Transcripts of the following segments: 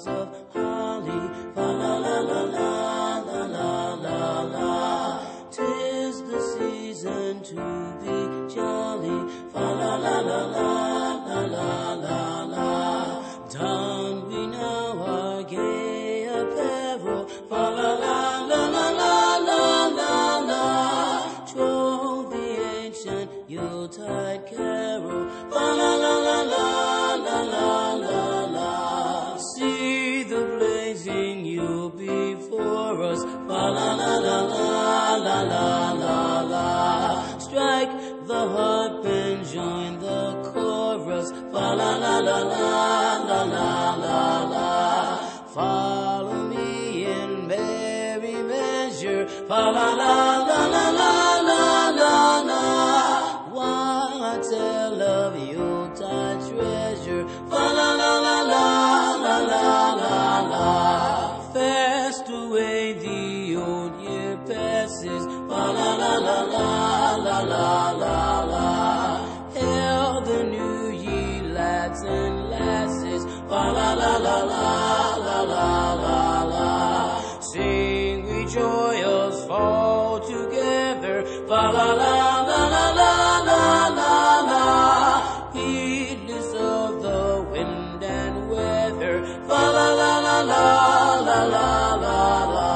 boughs of holly. Fa la la la la la la la la. 'Tis the season to be jolly. Fa la la la la la la la la. Don we now our gay apparel. Fa la la la la la la la la. Trove the ancient Yuletide carol. Fa la la la la la la la la. See the blazing Yule before us. Fa la la la la la la la la. Strike the harp and join the chorus. Fa la la la la la la la la. Follow me in merry measure. Fa la la la la la la la la. While I tell of Yuletide treasure. Fa la la la la la la la la. Fast away the old year passes. Fa la la la la la la la la. Hail the new ye lads and lasses. Fa la la la la la la la la. Sing we joyous fall together. Fa la la la la la la la la. Heedless of the wind and weather. Fa la la la la la la la la.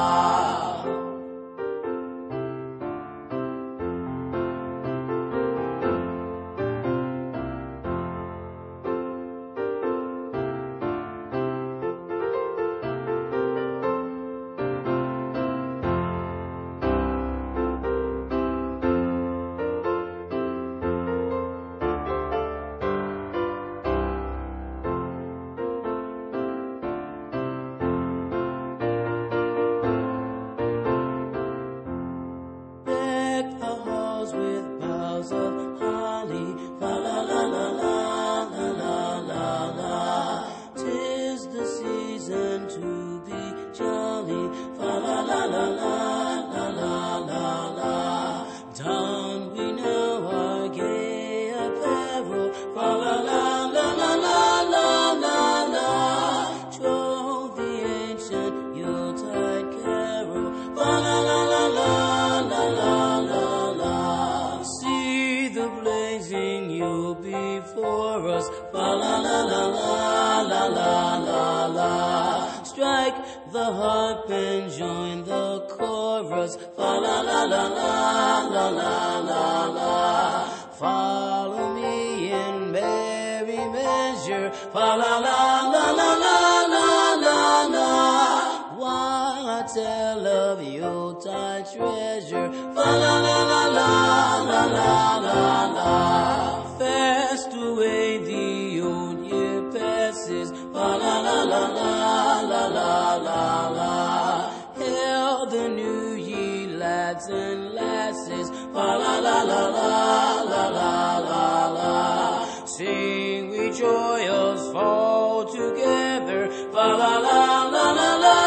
Deck the halls with boughs of holly. Fa la la la la la la la la. 'Tis the season to be jolly. Fa la la la la la la la la. Don we now our gay apparel. Fa la la la la la la la la. Trove the ancient Yuletide carol. Fa la la la la la la la la. See the blazing Yule before us. Fa la la la la la la la la. Strike the harp and join the chorus. Fa la la la la la la la la. Follow me in merry measure. Fa la la la la la la la la. While I tell of Yuletide treasure. Fa la la la la la la la la. Fast away the old year passes. Fa la la la la la la la la. Hail the new ye lads and lasses. Fa la la la la la la la la. Sing we joyous fall together. Fa la la la la la.